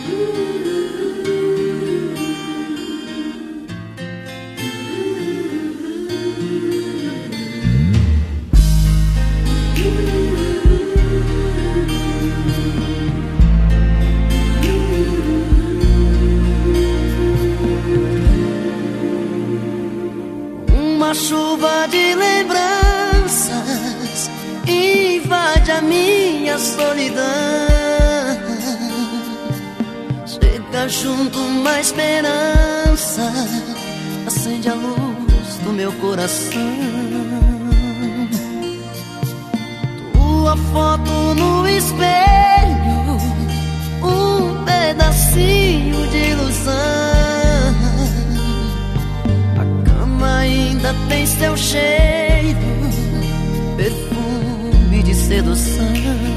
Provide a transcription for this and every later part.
Uma chuva de lembranças invade a minha solidão. Chega junto uma esperança, acende a luz do meu coração. Tua foto no espelho, um pedacinho de ilusão. Ainda tem seu cheiro, perfume de sedução.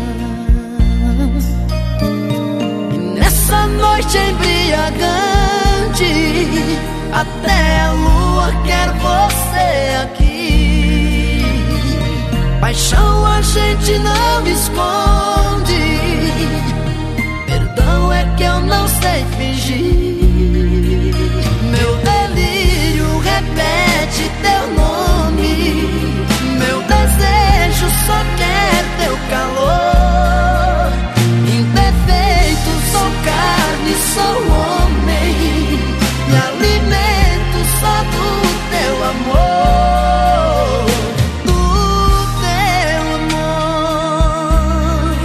E nessa noite embriagante, até a lua quer você aqui. Paixão a gente não esconde, perdão é que eu não sei fingir. Meu delírio repete teu nome, meu desejo só quer teu calor. Imperfeito, sou carne, sou homem, me alimento só do teu amor, do teu amor.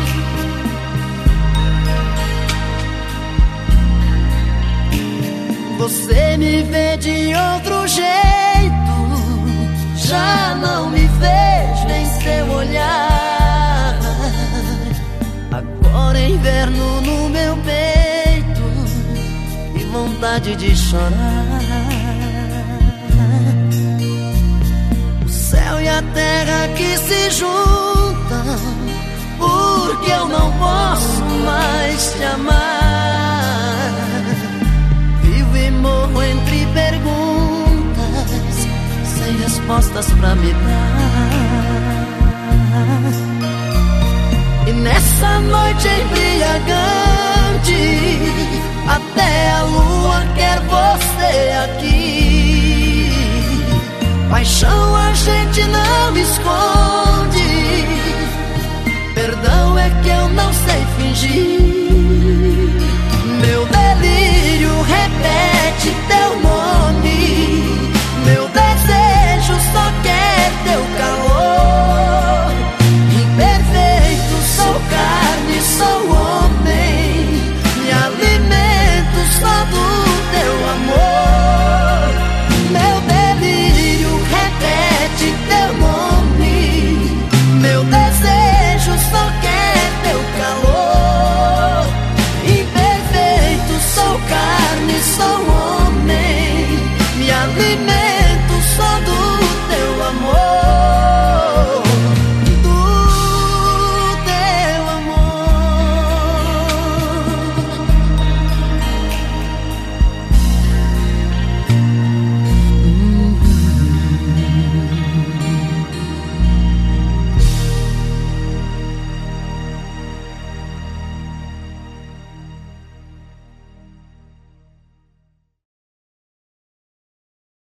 Você me vê de outro jeito, já não me vejo em seu olhar. Agora é inverno no meu peito e vontade de chorar. O céu e a terra que se juntam, porque eu não posso mais te amar. Vivo e morro entre perguntas, sem respostas pra me dar. E nessa noite embriagante, até a lua quer você aqui. Paixão a gente não esconde, perdão é que eu não sei fingir.